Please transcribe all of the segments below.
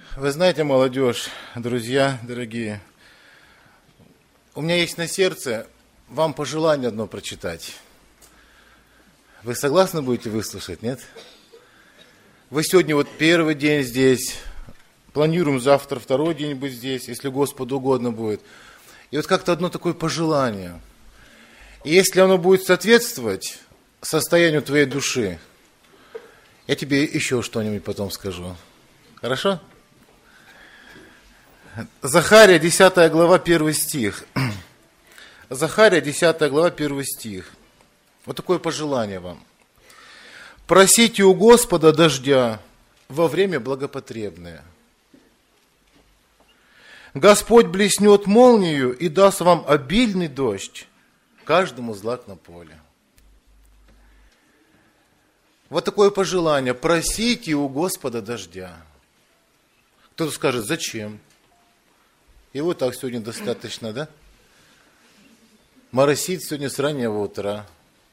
Вы знаете, молодежь, друзья дорогие, у меня есть на сердце вам пожелание одно прочитать. Вы согласны будете выслушать, нет? Вы сегодня вот первый день здесь, планируем завтра второй день быть здесь, если Господу угодно будет. И вот как-то одно такое пожелание. И если оно будет соответствовать состоянию твоей души, я тебе еще что-нибудь потом скажу. Хорошо? Захария, 10 глава, 1 стих. Захария, 10 глава, 1 стих. Вот такое пожелание вам. Просите у Господа дождя во время благопотребное. Господь блеснет молнию и даст вам обильный дождь, каждому злак на поле. Вот такое пожелание. Просите у Господа дождя. Кто-то скажет, зачем? Его так сегодня достаточно, да? Моросит сегодня с раннего утра.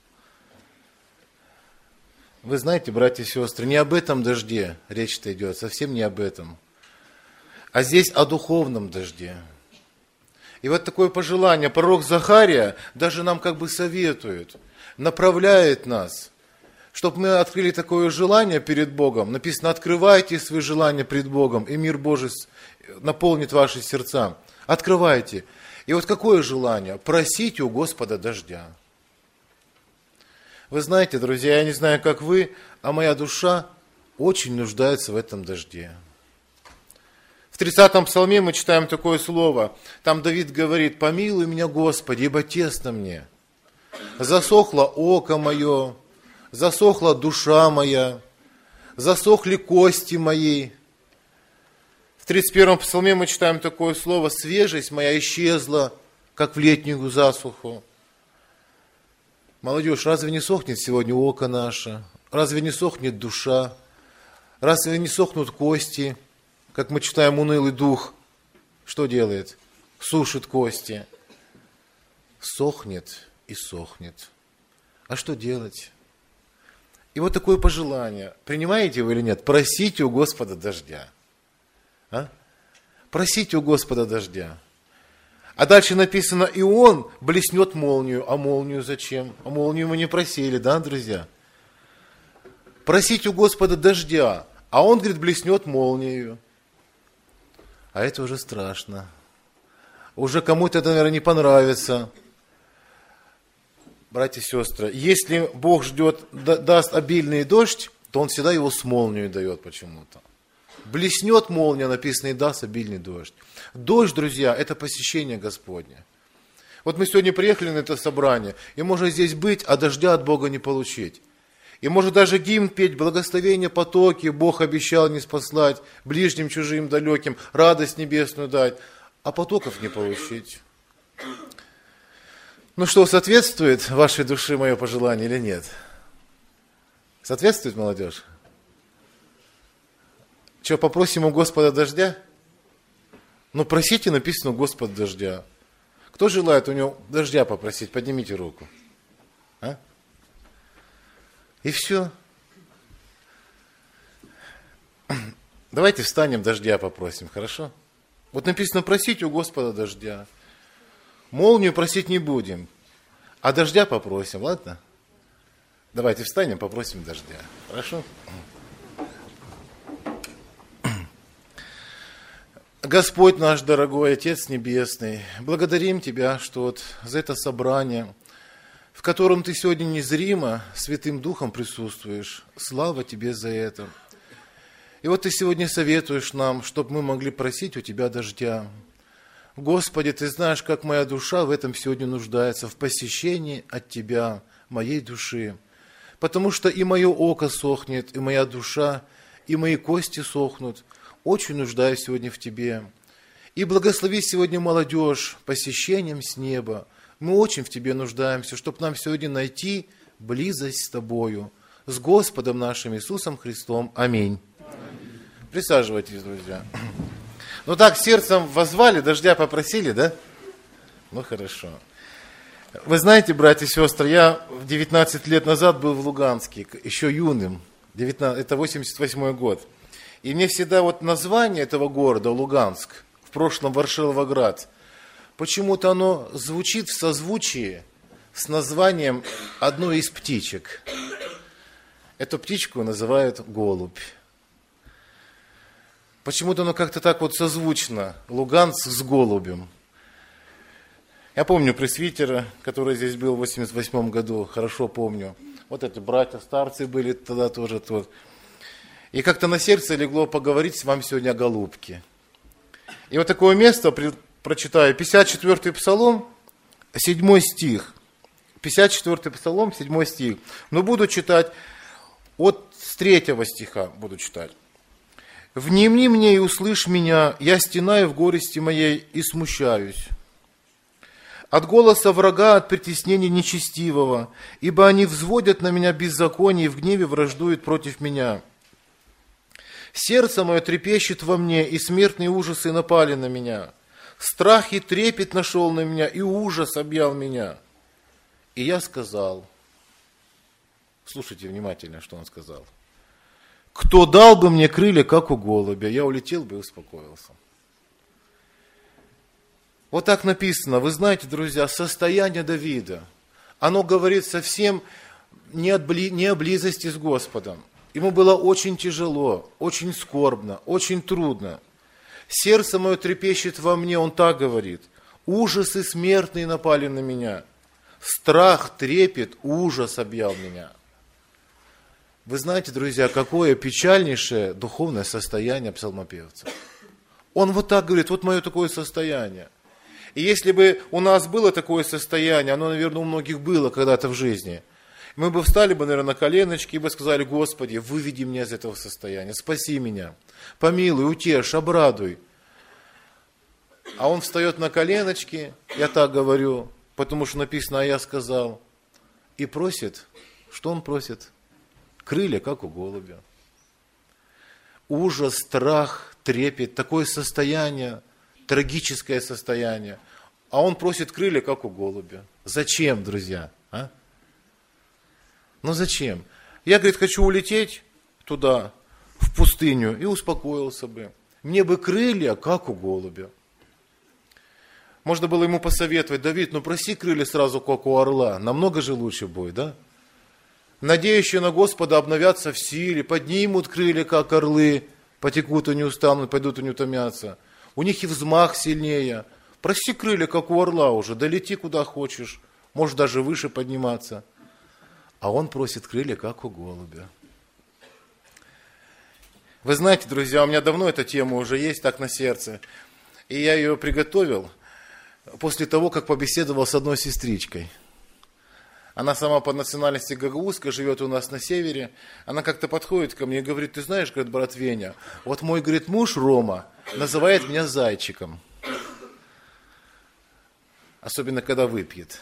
Вы знаете, братья и сестры, не об этом дожде речь-то идет, совсем не об этом. А здесь о духовном дожде. И вот такое пожелание пророк Захария даже нам как бы советует, направляет нас, чтобы мы открыли такое желание перед Богом. Написано, открывайте свои желания пред Богом, и мир Божий наполнит ваши сердца. Открывайте. И вот какое желание? Просите у Господа дождя. Вы знаете, друзья, я не знаю, как вы, а моя душа очень нуждается в этом дожде. В 30-м псалме мы читаем такое слово. Там Давид говорит, помилуй меня, Господи, ибо тесно мне. Засохло око мое, засохла душа моя, засохли кости мои. В 31-м псалме мы читаем такое слово, свежесть моя исчезла, как в летнюю засуху. Молодежь, разве не сохнет сегодня око наше? Разве не сохнет душа? Разве не сохнут кости? Как мы читаем, унылый дух, что делает? Сушит кости. Сохнет и сохнет. А что делать? И вот такое пожелание. Принимаете вы или нет? Просите у Господа дождя. А? Просите у Господа дождя. А дальше написано, и Он блеснет молнию. А молнию зачем? А молнию мы не просили, да, друзья? Просите у Господа дождя. А Он, говорит, блеснет молнию. А это уже страшно. Уже кому-то это, наверное, не понравится. Братья и сестры, если Бог ждет, даст обильный дождь, то Он всегда его с молнией дает почему-то. Блеснет молния, написано, и даст обильный дождь. Дождь, друзья, это посещение Господне. Вот мы сегодня приехали на это собрание, и можно здесь быть, а дождя от Бога не получить. И может даже гимн петь, благословение потоки, Бог обещал не спаслать, ближним, чужим, далеким, радость небесную дать, а потоков не получить. Ну что, соответствует вашей душе мое пожелание или нет? Соответствует, молодежь? Что, попросим у Господа дождя? Ну, просите, написано у Господа дождя. Кто желает у него дождя попросить? Поднимите руку. А? И все. Давайте встанем, дождя попросим, хорошо? Вот написано, просите у Господа дождя. Молнию просить не будем, а дождя попросим, ладно? Давайте встанем, попросим дождя, хорошо? Господь наш дорогой, Отец Небесный, благодарим Тебя, что вот за это собрание, в котором Ты сегодня незримо Святым Духом присутствуешь. Слава Тебе за это. И вот Ты сегодня советуешь нам, чтобы мы могли просить у Тебя дождя. Господи, Ты знаешь, как моя душа в этом сегодня нуждается, в посещении от Тебя, моей души. Потому что и мое око сохнет, и моя душа, и мои кости сохнут. Очень нуждаюсь сегодня в Тебе. И благослови сегодня молодежь посещением с неба. Мы очень в Тебе нуждаемся, чтобы нам сегодня найти близость с Тобою, с Господом нашим Иисусом Христом. Аминь. Присаживайтесь, друзья. Ну так, сердцем воззвали, дождя попросили, да? Ну хорошо. Вы знаете, братья и сестры, я 19 лет назад был в Луганске, еще юным. Это 88 год. И мне всегда вот название этого города, Луганск, в прошлом Ворошиловград, почему-то оно звучит в созвучии с названием одной из птичек. Эту птичку называют голубь. Почему-то оно как-то так вот созвучно, Луганск с голубем. Я помню пресвитера, который здесь был в 88 году, хорошо помню. Вот эти братья, старцы были тогда тоже тут. И как-то на сердце легло поговорить с вами сегодня о голубке. И вот такое место прочитаю. 54-й Псалом, 7 стих. 54-й Псалом, 7 стих. Но буду читать с 3 стиха буду читать. «Внемни мне и услышь меня, я стенаю в горести моей и смущаюсь. От голоса врага, от притеснения нечестивого, ибо они взводят на меня беззаконие и в гневе враждуют против меня. Сердце мое трепещет во мне, и смертные ужасы напали на меня. Страх и трепет нашел на меня, и ужас объял меня. И я сказал», слушайте внимательно, что он сказал, «Кто дал бы мне крылья, как у голубя, я улетел бы и успокоился». Вот так написано. Вы знаете, друзья, состояние Давида, оно говорит совсем не о близости с Господом. Ему было очень тяжело, очень скорбно, очень трудно. «Сердце мое трепещет во мне», он так говорит. «Ужасы смертные напали на меня. Страх, трепет, ужас объял меня». Вы знаете, друзья, какое печальнейшее духовное состояние псалмопевца. Он вот так говорит, вот мое такое состояние. И если бы у нас было такое состояние, оно, наверное, у многих было когда-то в жизни, мы бы встали бы, наверное, на коленочки и бы сказали: «Господи, выведи меня из этого состояния, спаси меня, помилуй, утешь, обрадуй». А он встает на коленочки, я так говорю, потому что написано: «А я сказал», и просит, что он просит? Крылья, как у голубя. Ужас, страх, трепет, такое состояние, трагическое состояние. А он просит крылья, как у голубя. Зачем, друзья? А? Ну зачем? Я, говорит, хочу улететь туда, в пустыню, и успокоился бы. Мне бы крылья, как у голубя. Можно было ему посоветовать: «Давид, ну проси крылья сразу, как у орла, намного же лучше будет, да? Надеющие на Господа обновятся в силе, поднимут крылья, как орлы, потекут и не устанут, пойдут и не утомятся. У них и взмах сильнее. Проси крылья, как у орла уже, долети куда хочешь, можешь даже выше подниматься». А он просит крылья, как у голубя. Вы знаете, друзья, у меня давно эта тема уже есть так на сердце. И я ее приготовил после того, как побеседовал с одной сестричкой. Она сама по национальности гагаузская, живет у нас на севере. Она как-то подходит ко мне и говорит: «Ты знаешь, говорит, брат Веня, вот мой, говорит, муж Рома называет меня зайчиком. Особенно, когда выпьет.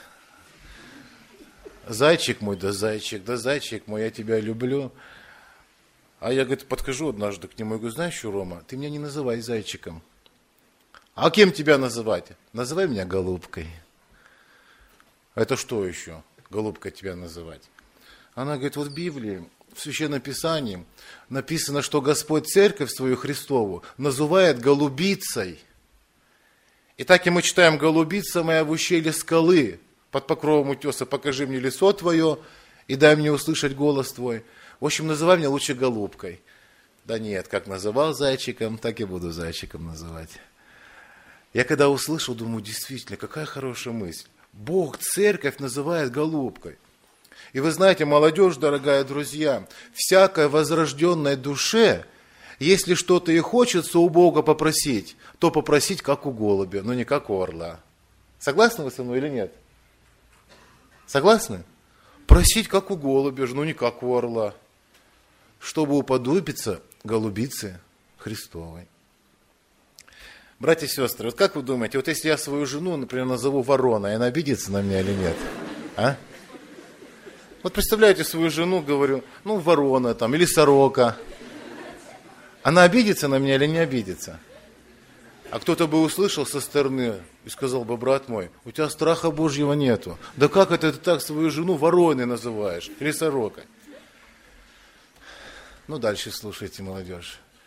Зайчик мой, да зайчик мой, я тебя люблю». А я, говорит, подхожу однажды к нему и говорю: «Знаешь что, Рома, ты меня не называй зайчиком. А кем тебя называть? Называй меня голубкой». Это что еще? Голубкой тебя называть? Она говорит: вот в Библии, в Священном Писании написано, что Господь церковь свою Христову называет голубицей. И так и мы читаем: «Голубица моя в ущелье скалы, под покровом утеса, покажи мне лицо твое и дай мне услышать голос твой». В общем, называй меня лучше голубкой. Да нет, как называл зайчиком, так и буду зайчиком называть. Я когда услышал, думаю, действительно, какая хорошая мысль. Бог церковь называет голубкой. И вы знаете, молодежь, дорогая друзья, всякой возрожденной душе, если что-то и хочется у Бога попросить, то попросить как у голубя, но не как у орла. Согласны вы со мной или нет? Согласны? Просить как у голубя, но не как у орла, чтобы уподобиться голубице Христовой. Братья и сестры, вот как вы думаете, вот если я свою жену, например, назову вороной, она обидится на меня или нет? А? Вот представляете свою жену, говорю, ну, ворона там, или сорока. Она обидится на меня или не обидится? А кто-то бы услышал со стороны и сказал бы: брат мой, у тебя страха Божьего нету. Да как это ты так свою жену вороной называешь? Или сорокой? Ну, дальше слушайте, молодежь.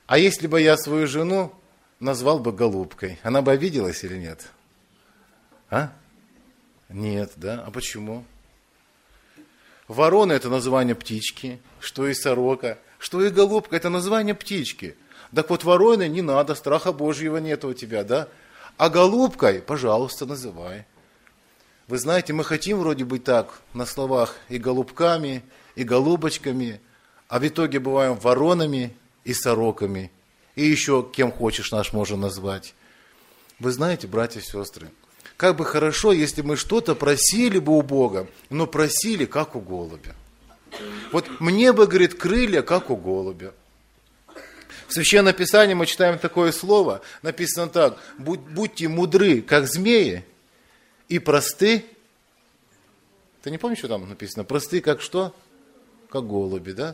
А если бы я свою жену назвал бы голубкой, она бы обиделась или нет? А? Нет, да? А почему? Ворона – это название птички, что и сорока, что и голубка – это название птички. Так вот, вороной не надо, страха Божьего нет у тебя, да? А голубкой, пожалуйста, называй. Вы знаете, мы хотим вроде быть так, на словах, и голубками, и голубочками, а в итоге бываем воронами и сороками, и еще кем хочешь наш можно назвать. Вы знаете, братья и сестры, как бы хорошо, если мы что-то просили бы у Бога, но просили, как у голубя. Вот мне бы, говорит, крылья, как у голубя. В Священном Писании мы читаем такое слово, написано так: будьте мудры, как змеи, и просты. Ты не помнишь, что там написано? Просты, как что? Как голуби, да?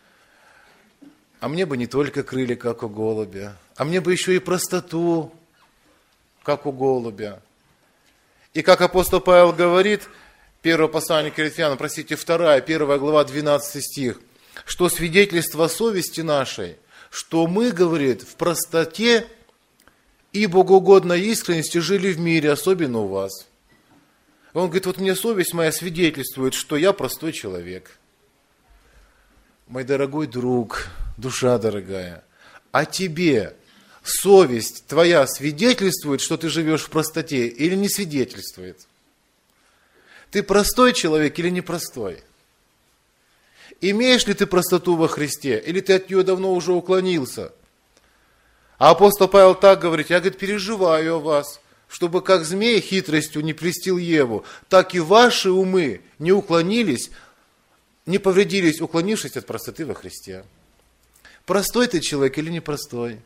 А мне бы не только крылья, как у голубя, а мне бы еще и простоту, как у голубя. И как апостол Павел говорит, 1 послание к Коринфянам, 1 глава, 12 стих, что свидетельство совести нашей, что мы, говорит, в простоте и богоугодной искренности жили в мире, особенно у вас. Он говорит, вот мне совесть моя свидетельствует, что я простой человек. Мой дорогой друг, душа дорогая, а тебе совесть твоя свидетельствует, что ты живешь в простоте, или не свидетельствует? Ты простой человек или непростой? Имеешь ли ты простоту во Христе, или ты от нее давно уже уклонился? А апостол Павел так говорит, я, говорит, переживаю о вас, чтобы как змей хитростью не прельстил Еву, так и ваши умы не уклонились, не повредились, уклонившись от простоты во Христе. Простой ты человек или непростой?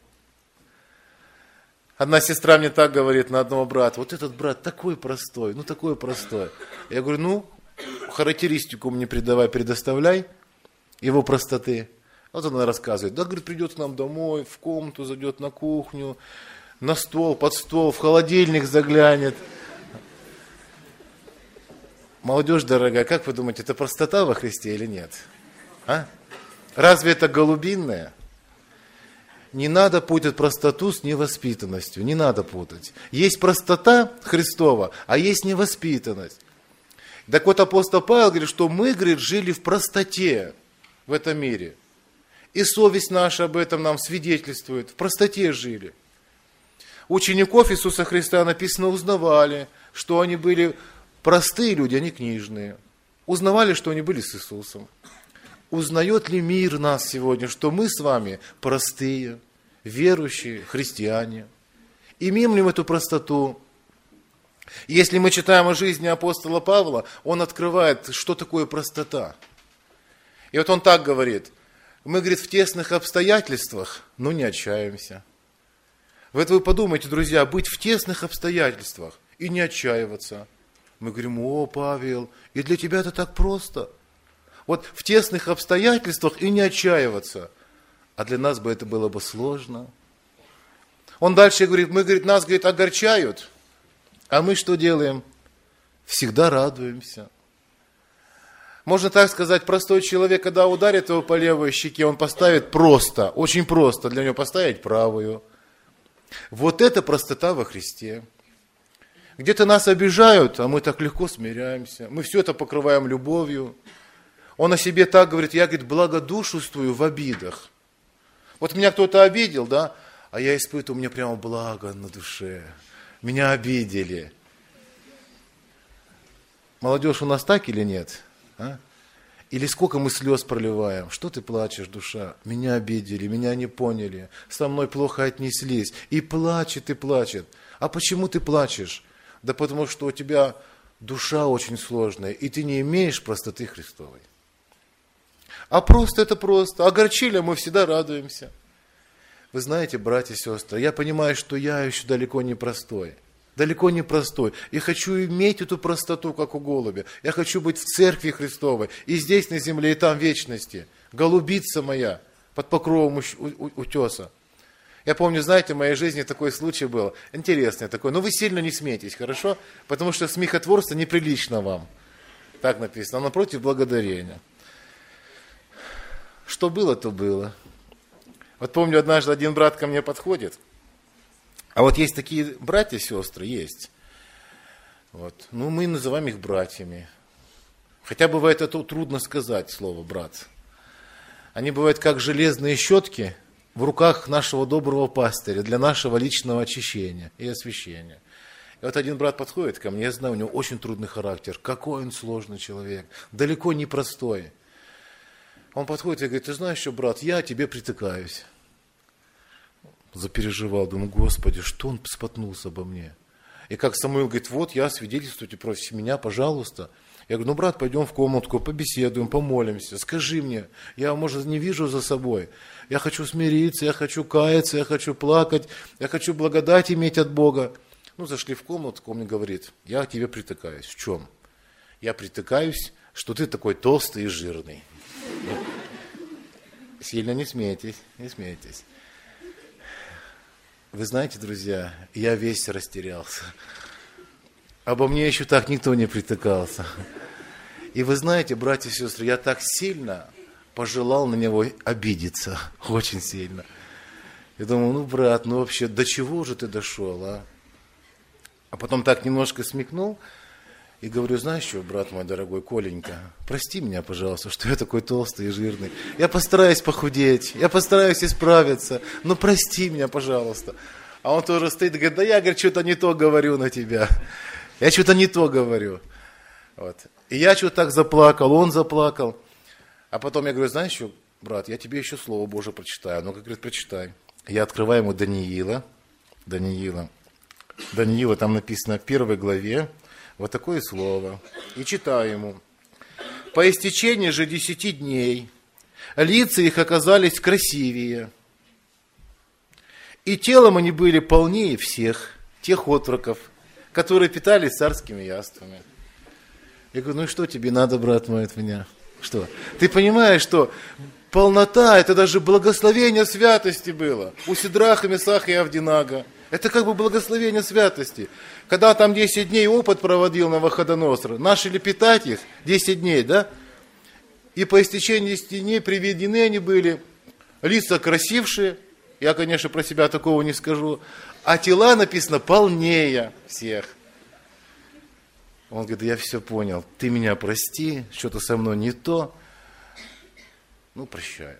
Одна сестра мне так говорит на одного брата, вот этот брат такой простой, ну такой простой. Я говорю, ну, характеристику мне предоставляй его простоты. Вот она рассказывает, да, говорит, придет к нам домой, в комнату зайдет, на кухню, на стол, под стол, в холодильник заглянет. Молодежь дорогая, как вы думаете, это простота во Христе или нет? А? Разве это голубинное? Не надо путать простоту с невоспитанностью, не надо путать. Есть простота Христова, а есть невоспитанность. Так вот апостол Павел говорит, что мы, говорит, жили в простоте в этом мире. И совесть наша об этом нам свидетельствует, в простоте жили. Учеников Иисуса Христа написано, узнавали, что они были простые люди, а не книжные. Узнавали, что они были с Иисусом. Узнает ли мир нас сегодня, что мы с вами простые, верующие, христиане? Имеем ли мы эту простоту? Если мы читаем о жизни апостола Павла, он открывает, что такое простота. И вот он так говорит, мы, говорит, в тесных обстоятельствах, но не отчаиваемся. Вот вы подумайте, друзья, быть в тесных обстоятельствах и не отчаиваться. Мы говорим, о, Павел, и для тебя это так просто. Вот в тесных обстоятельствах и не отчаиваться. А для нас бы это было бы сложно. Он дальше говорит, нас, говорит, огорчают, а мы что делаем? Всегда радуемся. Можно так сказать, простой человек, когда ударит его по левой щеке, он поставит просто, очень просто для него поставить правую. Вот это простота во Христе. Где-то нас обижают, а мы так легко смиряемся. Мы все это покрываем любовью. Он о себе так говорит, я, говорит, благодушествую в обидах. Вот меня кто-то обидел, да, а я испытываю, у меня прямо благо на душе. Меня обидели. Молодежь у нас так или нет? А? Или сколько мы слез проливаем? Что ты плачешь, душа? Меня обидели, меня не поняли, со мной плохо отнеслись. И плачет, и плачет. А почему ты плачешь? Да потому что у тебя душа очень сложная, и ты не имеешь простоты Христовой. А просто это просто. Огорчили, мы всегда радуемся. Вы знаете, братья и сестры, я понимаю, что я еще далеко не простой. Далеко не простой. И хочу иметь эту простоту, как у голубя. Я хочу быть в церкви Христовой. И здесь на земле, и там в вечности. Голубица моя под покровом утеса. Я помню, знаете, в моей жизни такой случай был. Интересный такой. Но вы сильно не смейтесь, хорошо? Потому что смехотворство неприлично вам. Так написано. А напротив, благодарение. Что было, то было. Вот помню, однажды один брат ко мне подходит, а вот есть такие братья и сестры, есть. Вот. Ну, мы называем их братьями. Хотя бывает это трудно сказать, слово «брат». Они бывают как железные щетки в руках нашего доброго пастыря для нашего личного очищения и освящения. И вот один брат подходит ко мне, я знаю, у него очень трудный характер, какой он сложный человек, далеко не простой. Он подходит и говорит: ты знаешь что, брат, я тебе притыкаюсь. Запереживал, думаю, Господи, что он споткнулся обо мне. И как Самуил говорит: вот я свидетельствуйте против меня, пожалуйста. Я говорю: ну, брат, пойдем в комнатку, побеседуем, помолимся. Скажи мне, я, может, не вижу за собой. Я хочу смириться, я хочу каяться, я хочу плакать, я хочу благодать иметь от Бога. Ну, зашли в комнатку, он мне говорит: я к тебе притыкаюсь. В чем? Я притыкаюсь, что ты такой толстый и жирный. Сильно не смейтесь, не смейтесь. Вы знаете, друзья, я весь растерялся. Обо мне еще так никто не притыкался. И вы знаете, братья и сестры, я так сильно пожелал на него обидеться. Очень сильно. Я думаю, ну, брат, ну вообще, до чего же ты дошел, а? А потом так немножко смекнул и говорю: знаешь что, брат мой дорогой, Коленька, прости меня, пожалуйста, что я такой толстый и жирный. Я постараюсь похудеть, я постараюсь исправиться, но прости меня, пожалуйста. А он тоже стоит и говорит: да я, говорит, что-то не то говорю на тебя. Я что-то не то говорю. Вот. И я что-то так заплакал, он заплакал. А потом я говорю: знаешь что, брат, я тебе еще Слово Божие прочитаю. Ну-ка, говорит, прочитай. Я открываю ему Даниила, там написано в 1 главе, вот такое слово. И читаю ему. По истечении же 10 дней лица их оказались красивее, и телом они были полнее всех тех отроков, которые питались царскими яствами. Я говорю: ну и что тебе надо, брат мой, от меня? Что? Ты понимаешь, что полнота, это даже благословение святости было. У Сидраха, Месаха и Авдинага. Это как бы благословение святости. Когда там 10 дней опыт проводил Навуходоносор, начали питать их 10 дней, да? И по истечении 10 дней приведены они были, лица красившие, я, конечно, про себя такого не скажу, а тела, написано, полнее всех. Он говорит: я все понял, ты меня прости, что-то со мной не то. Ну, прощаю.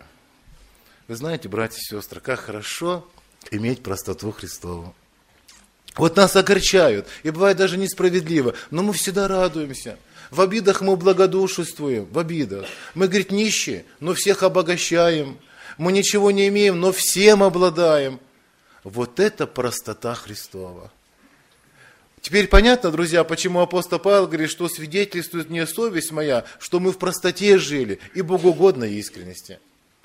Вы знаете, братья и сестры, как хорошо иметь простоту Христову. Вот нас огорчают, и бывает даже несправедливо, но мы всегда радуемся. В обидах мы благодушествуем, в обидах. Мы, говорит, нищие, но всех обогащаем. Мы ничего не имеем, но всем обладаем. Вот это простота Христова. Теперь понятно, друзья, почему апостол Павел говорит, что свидетельствует мне совесть моя, что мы в простоте жили и богоугодной искренности.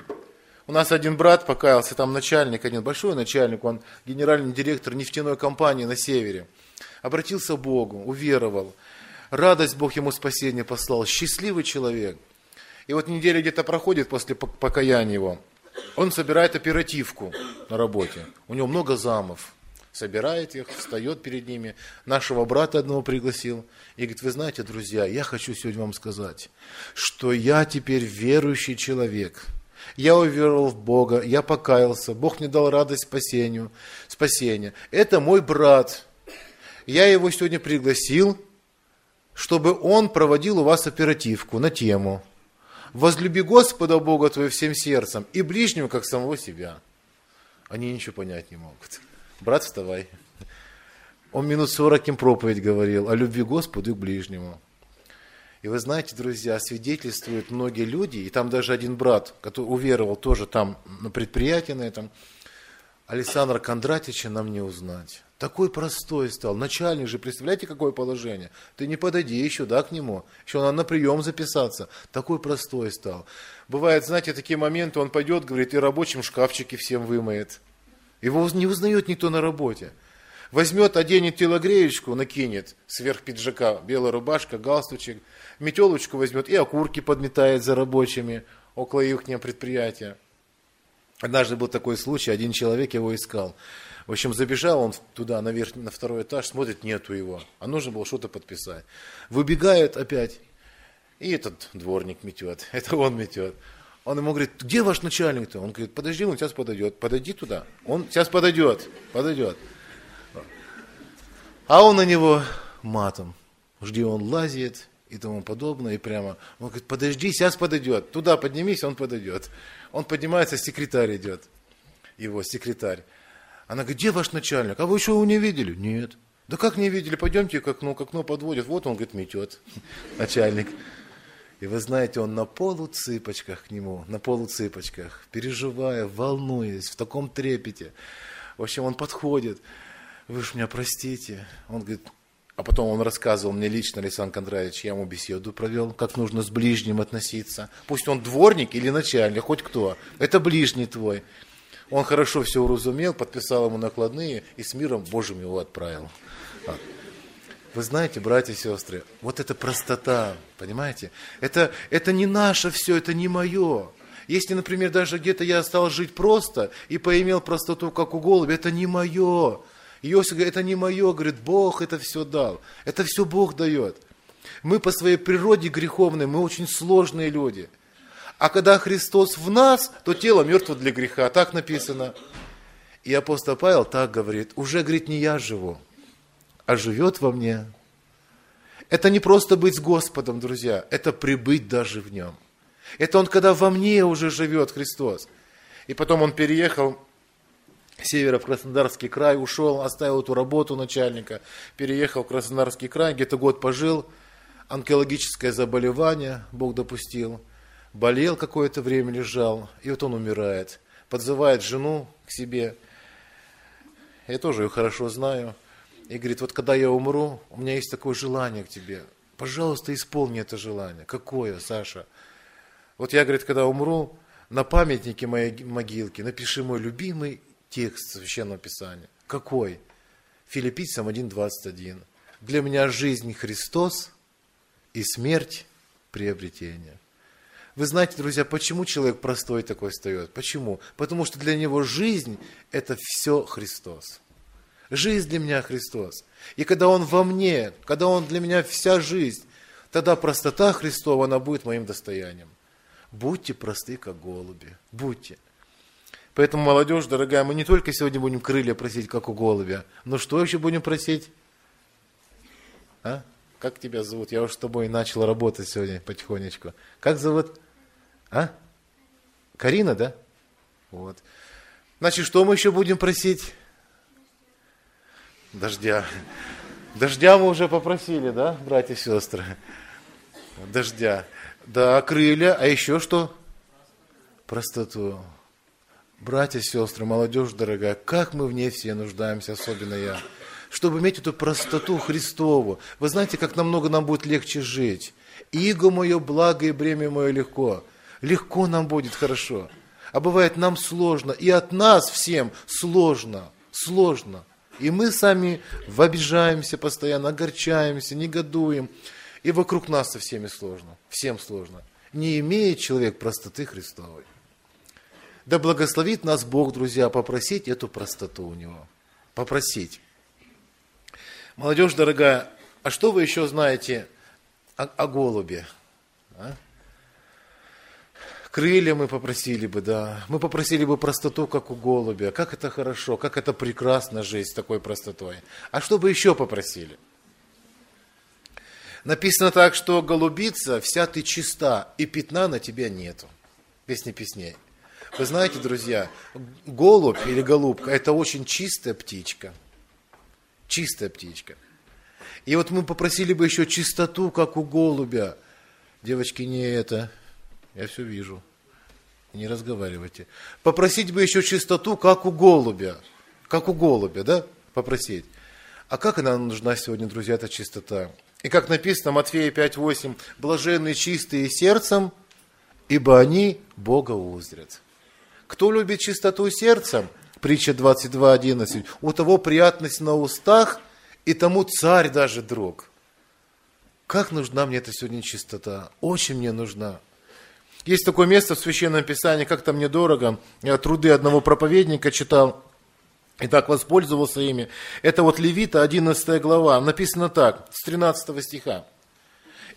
У нас один брат покаялся, там начальник, один большой начальник, он генеральный директор нефтяной компании на севере. Обратился к Богу, уверовал. Радость Бог ему спасения послал. Счастливый человек. И вот неделя где-то проходит после покаяния его. Он собирает оперативку на работе. У него много замов. Собирает их, встает перед ними. Нашего брата одного пригласил. И говорит: вы знаете, друзья, я хочу сегодня вам сказать, что я теперь верующий человек. Я уверовал в Бога, я покаялся, Бог мне дал радость спасения. Это мой брат. Я его сегодня пригласил, чтобы он проводил у вас оперативку на тему: возлюби Господа Бога твоего всем сердцем и ближнего, как самого себя. Они ничего понять не могут. Брат, вставай. Он минут 40 им проповедь говорил о любви к Господу и к ближнему. И вы знаете, друзья, свидетельствуют многие люди, и там даже один брат, который уверовал тоже там на предприятии на этом, Александра Кондратьевича нам не узнать. Такой простой стал, начальник же, представляете, какое положение? Ты не подойди еще, да, к нему, еще надо на прием записаться. Такой простой стал. Бывает, знаете, такие моменты, он пойдет, говорит, и рабочим шкафчики всем вымоет. Его не узнает никто на работе. Возьмет, оденет телогреечку, накинет сверх пиджака, белая рубашка, галстучек, метелочку возьмет и окурки подметает за рабочими около их предприятия. Однажды был такой случай, один человек его искал. В общем, забежал он туда, наверх, на второй этаж, смотрит, нету его. А нужно было что-то подписать. Выбегает опять, и этот дворник метет, это он метет. Он ему говорит, где ваш начальник-то? Он говорит, подожди, он сейчас подойдет. Подойди туда. Он сейчас подойдет. А он на него матом. Жди, он лазит и тому подобное. И прямо, он говорит, подожди, сейчас подойдет. Туда поднимись, он подойдет. Он поднимается, секретарь идет. Его секретарь. Она говорит, где ваш начальник? А вы еще его не видели? Нет. Да как не видели? Пойдемте к окну подводит. Вот он, говорит, метет. Начальник. И вы знаете, он на полуцыпочках к нему, переживая, волнуясь, в таком трепете. В общем, он подходит. Вы ж меня простите. Он говорит, а потом он рассказывал мне лично, Александр Кондратьевич, я ему беседу провел, как нужно с ближним относиться. Пусть он дворник или начальник, хоть кто. Это ближний твой. Он хорошо все уразумел, подписал ему накладные и с миром Божьим его отправил. Вы знаете, братья и сестры, вот эта простота, понимаете, это не наше все, это не мое. Если, например, даже где-то я стал жить просто и поимел простоту, как у голубя, это не мое. Иосиф говорит, это не мое, говорит, Бог это все дал. Это все Бог дает. Мы по своей природе греховной, мы очень сложные люди. А когда Христос в нас, то тело мертво для греха, так написано. И апостол Павел так говорит, уже, говорит, не я живу, а живет во мне. Это не просто быть с Господом, друзья, это пребыть даже в Нем. Это Он, когда во мне уже живет Христос. И потом он переехал с севера в Краснодарский край, ушел, оставил эту работу начальника, переехал в Краснодарский край, где-то год пожил, онкологическое заболевание Бог допустил, болел какое-то время, лежал, и вот он умирает. Подзывает жену к себе, я тоже ее хорошо знаю, и говорит, вот когда я умру, у меня есть такое желание к тебе. Пожалуйста, исполни это желание. Какое, Саша? Вот я, говорит, когда умру, на памятнике моей могилки напиши мой любимый текст Священного Писания. Какой? Филиппийцам 1:21. Для меня жизнь Христос и смерть приобретение. Вы знаете, друзья, почему человек простой такой встает? Почему? Потому что для него жизнь – это все Христос. Жизнь для меня Христос. И когда Он во мне, когда Он для меня вся жизнь, тогда простота Христова, она будет моим достоянием. Будьте просты, как голуби. Будьте. Поэтому, молодежь, дорогая, мы не только сегодня будем крылья просить, как у голубя, но что еще будем просить? А? Как тебя зовут? Я уже с тобой начал работать сегодня потихонечку. Как зовут? А? Карина, да? Вот. Значит, что мы еще будем просить? Дождя. Дождя мы уже попросили, да, братья и сестры? Дождя. Да, крылья. А еще что? Простоту. Братья и сестры, молодежь дорогая, как мы в ней все нуждаемся, особенно я. Чтобы иметь эту простоту Христову. Вы знаете, как намного нам будет легче жить. Иго мое благо и бремя мое легко. Легко нам будет хорошо. А бывает нам сложно. И от нас всем сложно. Сложно. И мы сами обижаемся постоянно, огорчаемся, негодуем. И вокруг нас со всеми сложно. Всем сложно. Не имеет человек простоты Христовой. Да благословит нас Бог, друзья, попросить эту простоту у Него. Попросить. Молодежь дорогая, а что вы еще знаете о голубе? А? Крылья мы попросили бы, да. Мы попросили бы простоту, как у голубя. Как это хорошо, как это прекрасно жить с такой простотой. А что бы еще попросили? Написано так, что голубица, вся ты чиста, и пятна на тебя нету. Песни песней. Вы знаете, друзья, голубь или голубка – это очень чистая птичка. Чистая птичка. И вот мы попросили бы еще чистоту, как у голубя. Девочки, не это. Я все вижу. Не разговаривайте. Попросить бы еще чистоту, как у голубя. Как у голубя, да? Попросить. А как она нужна сегодня, друзья, эта чистота? И как написано, Матфея 5:8, блаженны чистые сердцем, ибо они Бога узрят. Кто любит чистоту сердцем? Притча 22:11. У того приятность на устах, и тому царь даже друг. Как нужна мне эта сегодня чистота? Очень мне нужна. Есть такое место в Священном Писании, как-то мне дорого. Я труды одного проповедника читал и так воспользовался ими. Это вот Левита, 11 глава. Написано так, с 13 стиха.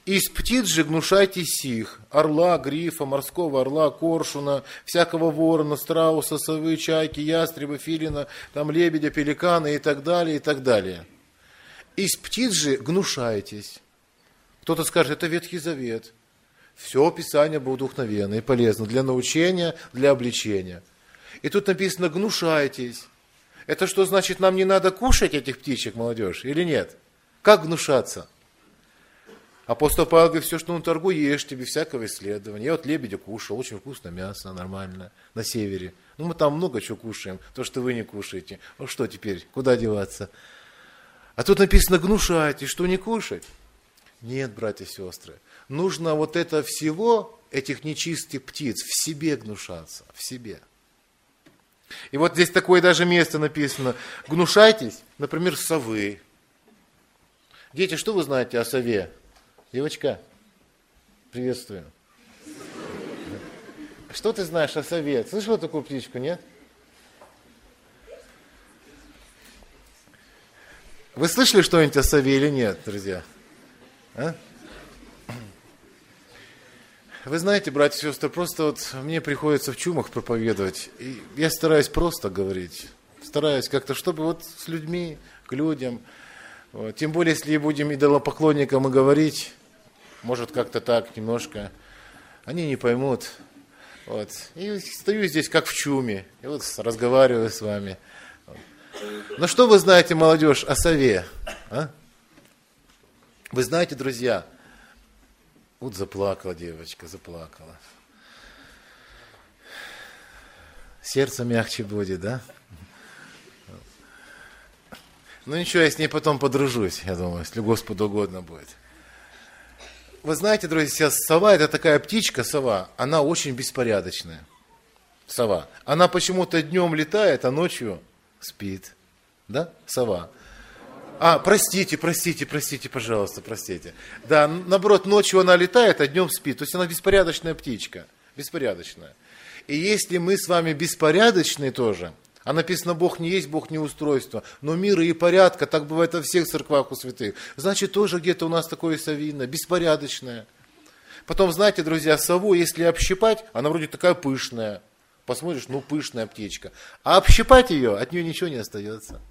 Из птиц же гнушайтесь их, орла, грифа, морского орла, коршуна, всякого ворона, страуса, совы, чайки, ястреба, филина, там лебедя, пеликана и так далее, и так далее. Из птиц же гнушайтесь. Кто-то скажет, это Ветхий Завет. Все Писание богодухновенно и полезно для научения, для обличения. И тут написано гнушайтесь. Это что значит, нам не надо кушать этих птичек, молодежь, или нет? Как гнушаться? Апостол Павел говорит, все, что на торгу, ешьте, без всякого исследования. Я вот лебедя кушал, очень вкусное мясо, нормально, на севере. Ну, мы там много чего кушаем, то, что вы не кушаете. Ну, что теперь, куда деваться? А тут написано, гнушайтесь, что не кушать? Нет, братья и сестры, нужно вот это всего, этих нечистых птиц, в себе гнушаться, в себе. И вот здесь такое даже место написано, гнушайтесь, например, совы. Дети, что вы знаете о сове? Девочка, приветствую. Что ты знаешь о сове? Слышала такую птичку, нет? Вы слышали что-нибудь о сове или нет, друзья? А? Вы знаете, братья и сестры, просто вот мне приходится в чумах проповедовать. И я стараюсь просто говорить. Стараюсь как-то, чтобы вот с людьми, к людям. Вот. Тем более, если будем идолопоклонникам и говорить, может как-то так немножко, они не поймут. Вот. И стою здесь как в чуме. И вот разговариваю с вами. Вот. Но что вы знаете, молодежь, о сове? А? Вы знаете, друзья, вот заплакала девочка, заплакала. Сердце мягче будет, да? Ну ничего, я с ней потом подружусь, я думаю, если Господу угодно будет. Вы знаете, друзья, сова, это такая птичка, сова, она очень беспорядочная. Сова. Она почему-то днем летает, а ночью спит. Да, сова. Простите, пожалуйста, простите. Да, наоборот, ночью она летает, а днем спит. То есть она беспорядочная птичка. Беспорядочная. И если мы с вами беспорядочные тоже, а написано, Бог не есть, Бог не устройство, но мира и порядка, так бывает во всех церквах у святых, значит, тоже где-то у нас такое совиное, беспорядочное. Потом, знаете, друзья, сову, если общипать, она вроде такая пышная. Посмотришь, пышная птичка. А общипать ее, от нее ничего не остается.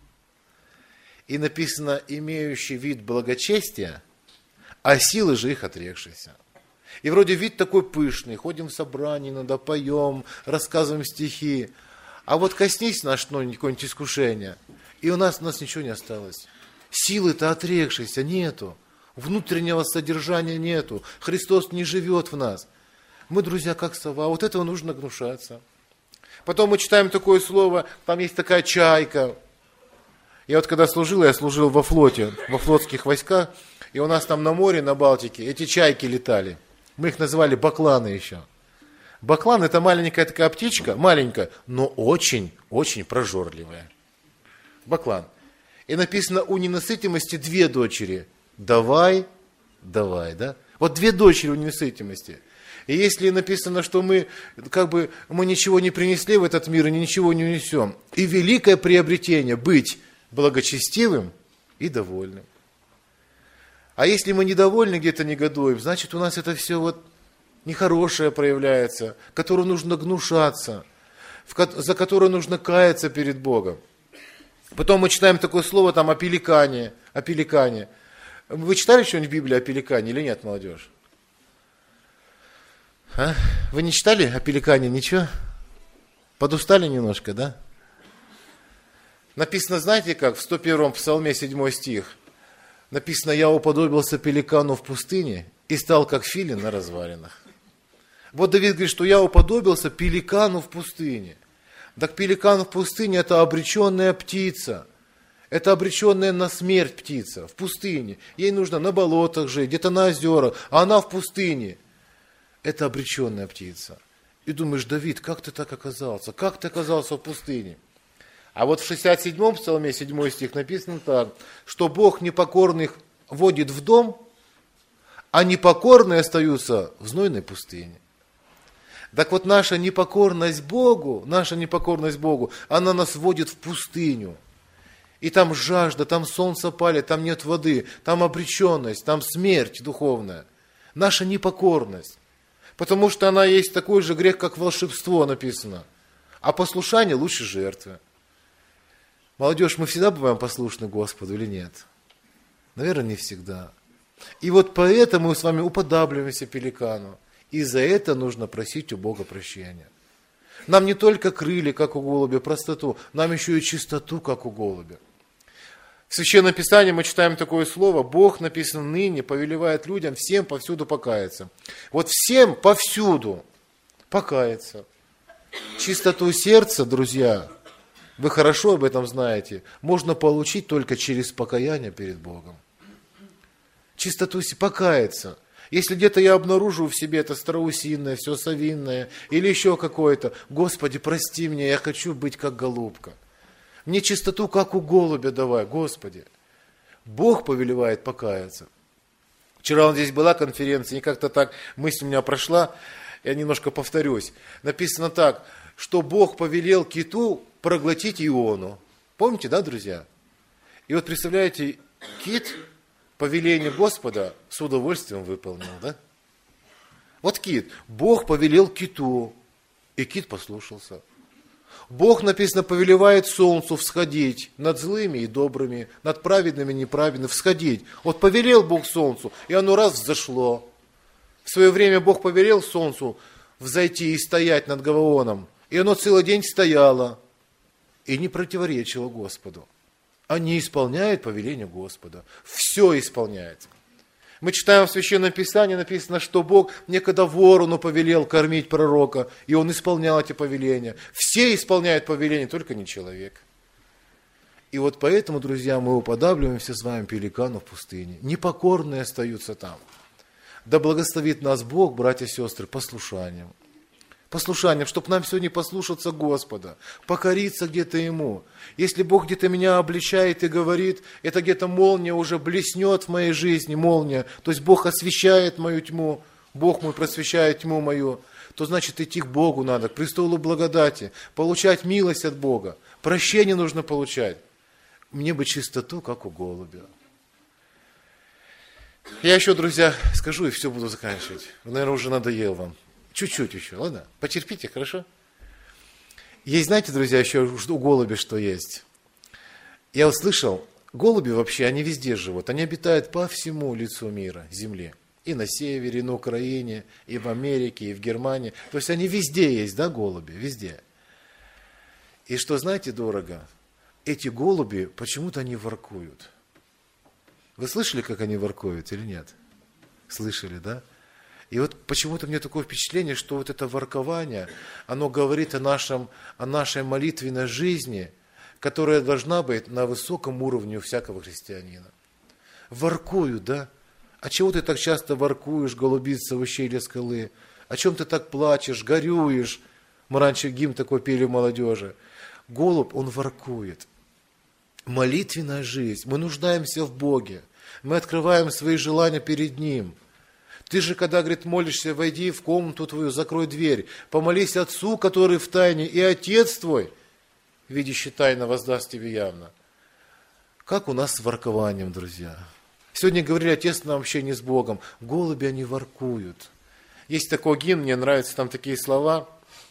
И написано, имеющий вид благочестия, а силы же их отрекшиеся. И вроде вид такой пышный, ходим в собрания, иногда поем, рассказываем стихи. А вот коснись нас какое-нибудь искушение, и у нас ничего не осталось. Силы-то отрекшиеся нету, внутреннего содержания нету, Христос не живет в нас. Мы, друзья, как сова, вот этого нужно гнушаться. Потом мы читаем такое слово, там есть такая чайка. Я вот когда служил, я служил во флоте, во флотских войсках, и у нас там на море, на Балтике, эти чайки летали. Мы их называли бакланы еще. Баклан – это маленькая такая птичка, маленькая, но очень прожорливая. Баклан. И написано, у ненасытимости 2 дочери. Давай, да? Вот 2 дочери у ненасытимости. И если написано, что мы ничего не принесли в этот мир и ничего не унесем, и великое приобретение – быть благочестивым и довольным. А если мы недовольны, где-то негодуем, значит, у нас это все нехорошее проявляется, которое нужно гнушаться, за которое нужно каяться перед Богом. Потом мы читаем такое слово там о пеликане. Вы читали что-нибудь в Библии о пеликане или нет, молодежь? Вы не читали о пеликане ничего? Подустали немножко, да? Написано, знаете как, в 101-м псалме 7 стих, написано, я уподобился пеликану в пустыне и стал как филин на развалинах. Вот Давид говорит, что я уподобился пеликану в пустыне. Так пеликан в пустыне – это обреченная птица. Это обреченная на смерть птица в пустыне. Ей нужно на болотах жить, где-то на озерах, а она в пустыне. Это обреченная птица. И думаешь, Давид, как ты так оказался? Как ты оказался в пустыне? А вот в 67-м псалме, 7 стих, написано так, что Бог непокорных водит в дом, а непокорные остаются в знойной пустыне. Так вот, наша непокорность Богу, она нас вводит в пустыню. И там жажда, там солнце палит, там нет воды, там обреченность, там смерть духовная. наша непокорность. Потому что она есть такой же грех, как волшебство написано. А послушание лучше жертвы. Молодежь, мы всегда бываем послушны Господу или нет? Наверное, не всегда. И вот поэтому мы с вами уподабливаемся пеликану. И за это нужно просить у Бога прощения. Нам не только крылья, как у голубя, простоту, нам еще и чистоту, как у голубя. В Священном Писании мы читаем такое слово: Бог, написано, ныне повелевает людям всем повсюду покаяться. Вот всем повсюду покаяться. Чистоту сердца, друзья, вы хорошо об этом знаете, можно получить только через покаяние перед Богом. Чистоту покаяться. Если где-то я обнаружу в себе это страусиное, все совинное или еще какое-то, Господи, прости меня, я хочу быть как голубка. Мне чистоту, как у голубя давай, Господи. Бог повелевает покаяться. Вчера вот здесь была конференция, и как-то так мысль у меня прошла, я немножко повторюсь. Написано так, что Бог повелел киту проглотить Иону. Помните, да, друзья? И вот представляете, кит повеление Господа с удовольствием выполнил, да? Вот кит. Бог повелел киту, и кит послушался. Бог, написано, повелевает солнцу всходить над злыми и добрыми, над праведными и неправедными, всходить. Вот повелел Бог солнцу, и оно раз взошло. В свое время Бог повелел солнцу взойти и стоять над Гаваоном, и оно целый день стояло и не противоречило Господу. Они исполняют повеление Господа. Все исполняется. Мы читаем в Священном Писании, написано, что Бог некогда ворону повелел кормить пророка, и он исполнял эти повеления. Все исполняют повеления, только не человек. И вот поэтому, друзья, мы уподабливаемся с вами пеликану в пустыне. Непокорные остаются там. Да благословит нас Бог, братья и сестры, послушанием. Послушанием, чтобы нам сегодня послушаться Господа, покориться где-то Ему. Если Бог где-то меня обличает и говорит, это где-то молния уже блеснет в моей жизни, молния, то есть Бог освещает мою тьму, Бог мой просвещает тьму мою, то значит идти к Богу надо, к престолу благодати, получать милость от Бога, прощение нужно получать. Мне бы чистоту, как у голубя. Я еще, друзья, скажу и все буду заканчивать. Наверное, уже надоел вам. Чуть-чуть еще, ладно? Потерпите, хорошо? Есть, знаете, друзья, еще у голубя что есть? Я услышал, голуби вообще, они везде живут. Они обитают по всему лицу мира, земли. И на севере, и на Украине, и в Америке, и в Германии. То есть они везде есть, да, голуби? Везде. И что, знаете, дорого? Эти голуби, почему-то они воркуют. Вы слышали, как они воркуют или нет? Слышали, да? И вот почему-то мне такое впечатление, что вот это воркование, оно говорит о нашей молитвенной жизни, которая должна быть на высоком уровне у всякого христианина. Воркуют, да? А чего ты так часто воркуешь, голубица в ущелье скалы? О чем ты так плачешь, горюешь? Мы раньше гимн такой пели в молодежи. Голубь, он воркует. Молитвенная жизнь. Мы нуждаемся в Боге. Мы открываем свои желания перед Ним. Ты же, когда, говорит, молишься, войди в комнату твою, закрой дверь, помолись Отцу, который в тайне, и Отец твой, видящий тайно, воздаст тебе явно. Как у нас с воркованием, друзья? Сегодня говорили о тесном общении с Богом. Голуби, они воркуют. Есть такой гимн, мне нравятся там такие слова.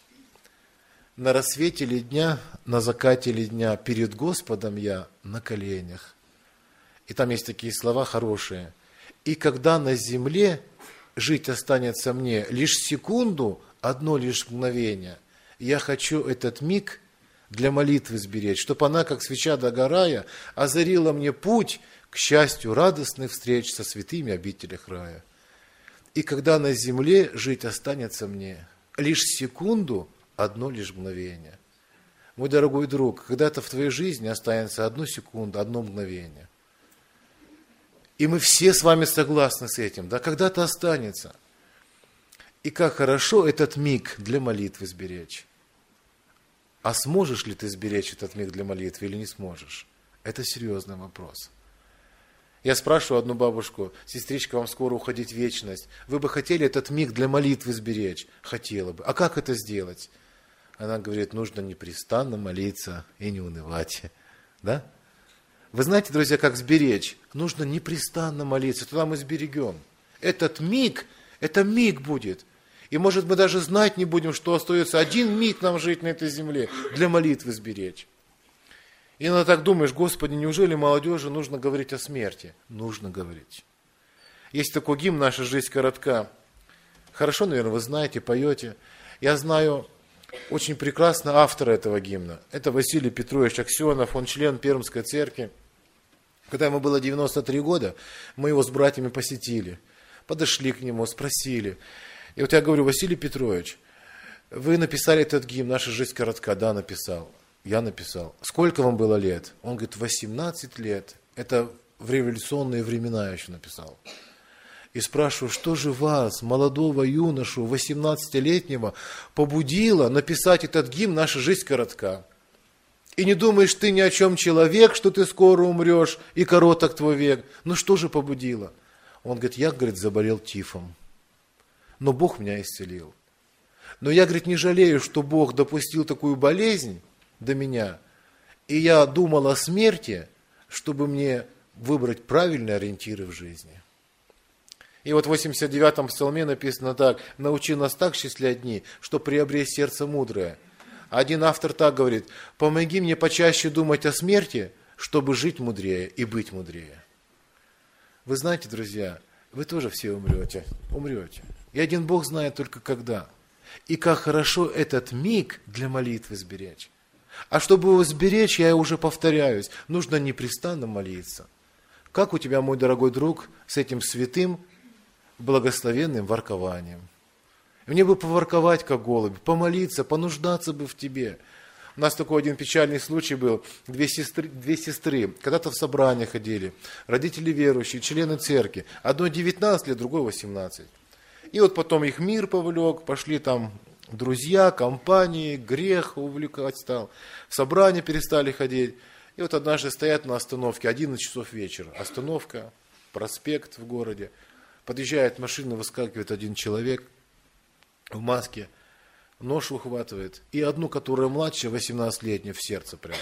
На рассвете ли дня, на закате ли дня, перед Господом я на коленях. И там есть такие слова хорошие. И когда на земле жить останется мне лишь секунду, одно лишь мгновение, я хочу этот миг для молитвы сберечь, чтобы она, как свеча догорая, озарила мне путь к счастью радостных встреч со святыми обителях рая. И когда на земле жить останется мне лишь секунду, одно лишь мгновение. Мой дорогой друг, когда-то в твоей жизни останется одну секунду, одно мгновение. И мы все с вами согласны с этим, да, когда-то останется. И как хорошо этот миг для молитвы сберечь. А сможешь ли ты сберечь этот миг для молитвы или не сможешь? Это серьезный вопрос. Я спрашиваю одну бабушку: сестричка, вам скоро уходить в вечность. Вы бы хотели этот миг для молитвы сберечь? Хотела бы. А как это сделать? Она говорит, нужно непрестанно молиться и не унывать. Да? Вы знаете, друзья, как сберечь? Нужно непрестанно молиться, тогда мы сберегем. Этот миг, это миг будет. И может мы даже знать не будем, что остается один миг нам жить на этой земле, для молитвы сберечь. И иногда так думаешь, Господи, неужели молодежи нужно говорить о смерти? Нужно говорить. Есть такой гимн «Наша жизнь коротка». Хорошо, наверное, вы знаете, поете. Я знаю очень прекрасно автора этого гимна. Это Василий Петрович Аксенов, он член Пермской церкви. Когда ему было 93 года, мы его с братьями посетили. Подошли к нему, спросили. И вот я говорю, Василий Петрович, вы написали этот гимн «Наша жизнь коротка». Да, написал. Я написал. Сколько вам было лет? Он говорит, 18 лет. Это в революционные времена я еще написал. И спрашиваю, что же вас, молодого юношу, 18-летнего, побудило написать этот гимн «Наша жизнь коротка»? И не думаешь ты ни о чем человек, что ты скоро умрешь, и короток твой век. Ну что же побудило? Он говорит, я, говорит, заболел тифом. Но Бог меня исцелил. Но я, говорит, не жалею, что Бог допустил такую болезнь до меня. И я думал о смерти, чтобы мне выбрать правильные ориентиры в жизни. И вот в 89-м псалме написано так: «Научи нас так счислять дни, что приобрести сердце мудрое». Один автор так говорит: «Помоги мне почаще думать о смерти, чтобы жить мудрее и быть мудрее». Вы знаете, друзья, вы тоже все умрете. И один Бог знает только когда. И как хорошо этот миг для молитвы сберечь. А чтобы его сберечь, я уже повторяюсь, нужно непрестанно молиться. Как у тебя, мой дорогой друг, с этим святым, благословенным воркованием? Мне бы поворковать, как голубь, помолиться, понуждаться бы в тебе. У нас такой один печальный случай был. Две сестры когда-то в собрания ходили, родители верующие, члены церкви. Одной 19 лет, другой 18. И вот потом их мир повлек, пошли там друзья, компании, грех увлекать стал. В собрания перестали ходить. И вот однажды стоят на остановке, 11 часов вечера. Остановка, проспект в городе. Подъезжает машина, выскакивает один человек в маске, нож выхватывает. И одну, которая младше, 18-летняя, в сердце прямо.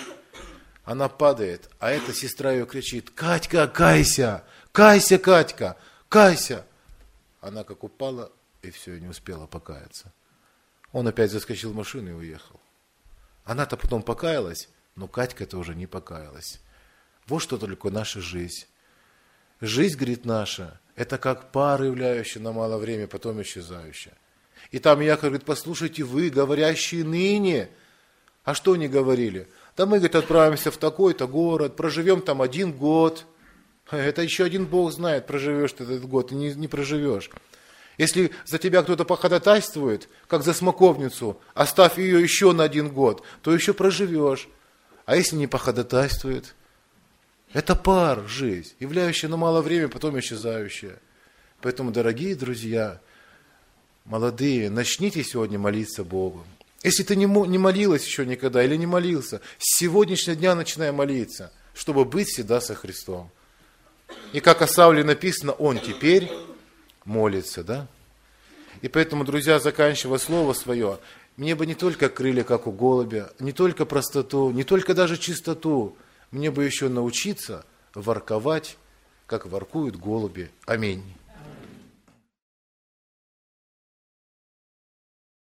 Она падает, а эта сестра ее кричит: «Катька, кайся! Кайся, Катька! Кайся!» Она как упала, и все, не успела покаяться. Он опять заскочил в машину и уехал. Она-то потом покаялась, но Катька-то уже не покаялась. Вот что только наша жизнь. Жизнь, говорит, наша, это как пар, являющий на малое время, потом исчезающая. И там Яков говорит: послушайте вы, говорящие ныне. А что они говорили? Да мы, говорит, отправимся в такой-то город, проживем там 1 год. Это еще один Бог знает, проживешь ты этот год, и не проживешь. Если за тебя кто-то походатайствует, как за смоковницу, оставь ее еще на 1 год, то еще проживешь. А если не походатайствует? Это пар, жизнь, являющая на малое время, потом исчезающая. Поэтому, дорогие друзья, молодые, начните сегодня молиться Богу. Если ты не молилась еще никогда или не молился, с сегодняшнего дня начинай молиться, чтобы быть всегда со Христом. И как о Сауле написано, он теперь молится, да? И поэтому, друзья, заканчивая слово свое, мне бы не только крылья, как у голубя, не только простоту, не только даже чистоту, мне бы еще научиться ворковать, как воркуют голуби. Аминь.